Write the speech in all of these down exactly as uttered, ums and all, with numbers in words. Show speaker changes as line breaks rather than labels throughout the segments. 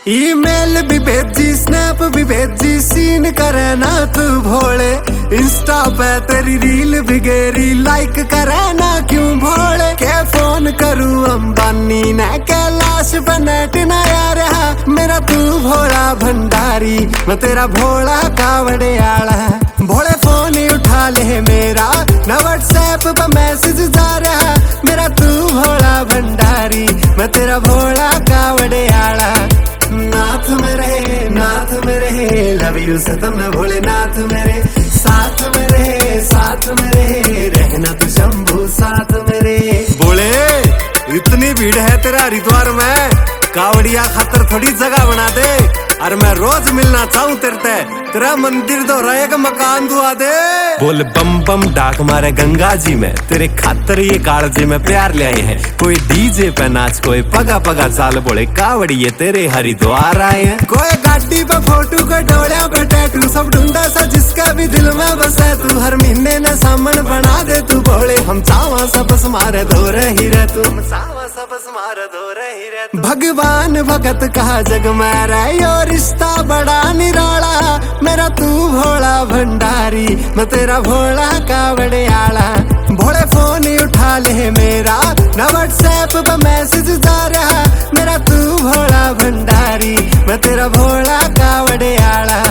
Email भी भेजी, snap भी भेजी, सीन करे ना तू भोले। इंस्टा पे तेरी रील भी गेरी, लाइक करे ना क्यों भोले। के फोन करूं अंबानी ने, कैलाश पे नेट ना यार। मेरा तू भोला भंडारी, मैं तेरा भोला कावड़े आला। भोले फोन ही उठा ले मेरा, ना व्हाट्सएप पे मैसेज जा रहा। मेरा तू भोला भंडारी, मैं तेरा भोला कावड़े आला। नाथ मेरे नाथ मेरे, लव यू सतम भोले नाथ मेरे। साथ मेरे साथ मेरे, रहना तू शंभू साथ मेरे। बोले इतनी भीड़ है तेरा हरिद्वार में, कावड़िया खातर थोड़ी जगह बना दे। और मैं रोज मिलना चाहूँ तेरे ते, तेरा मंदिर दोहराएगा मकान दुआ दे। बोल बम बम डाक मारे गंगा जी में, तेरे खातर ये कालजे में प्यार ले आए हैं। कोई डीजे पे नाच, कोई पगा पगा चाल, बोले कावड़िए तेरे हरिद्वार आए हैं। कोई गाड़ी पे फोटो, कोई डोलिया पे टैटू, सब ढूंढा सा जिसका भी दिल में बसे तू। हर महीने ने सामन बना दे तू भोले, हम चावा सब मारे दो रही रह तू। हम चावा सब मारे दो रही रह तू। भगवान भगत कहा जग में रहे, और रिश्ता बड़ा निराला। मेरा तू भोला भंडारी, मैं तेरा भोला कावड़े आला। भोले फोन ही उठा ले मेरा, ना व्हाट्सएप पे मैसेज जा रहा। मेरा तू भोला भंडारी, मैं तेरा भोला कावड़े आला।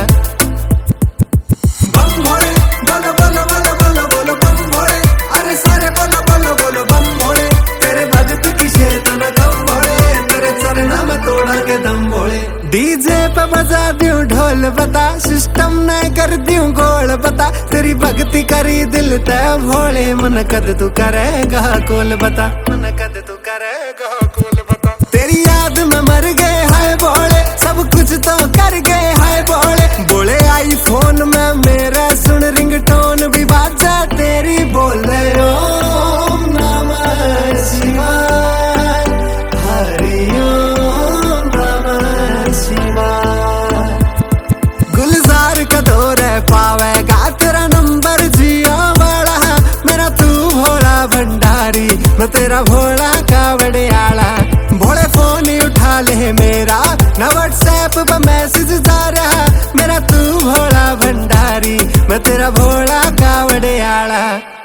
बम भोले बोलो बोलो बोलो बोलो बोलो बम भोले, अरे सारे बोलो बोलो बोलो बम भोले। तेरे भगत की शेतन गम भोले, तेरे चरणों में तोड़ा के दम भोले। डीजे पे बजा दूं ढोल बता, सिस्टम न कर दूं गोल बता। तेरी भक्ति करी दिल ते भोले, मन कद तू करेगा कोल बता। मन कद तू करेगा कोल बता। तेरी याद में मर गए हाय भोले, सब कुछ तो कर गए हाय भोले। बोले आईफोन में मेरा सुन रिंगटोन भी बाजा तेरी, बोले ओम नमः शिवाय, हरि ओम नमः शिवाय। गुलजार का दौर पावेगा तेरा नंबर जियो वाला। मेरा तू भोला भंडारी, मैं तेरा भोला कावड़े आला। भोले फोन ही उठा ले मेरा, ना व्हाट्सएप पे मैसेज जा रहा। मेरा तू भोला भंडारी, मैं तेरा भोला कावड़े आला।